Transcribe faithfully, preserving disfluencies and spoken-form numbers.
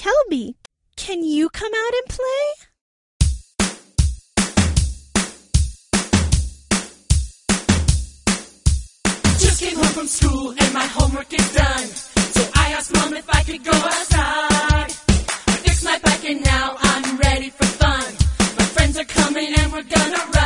Kelby, can you come out and play? Just came home from school and my homework is done. So I asked Mom if I could go outside. I fixed my bike and now I'm ready for fun. My friends are coming and we're gonna ride.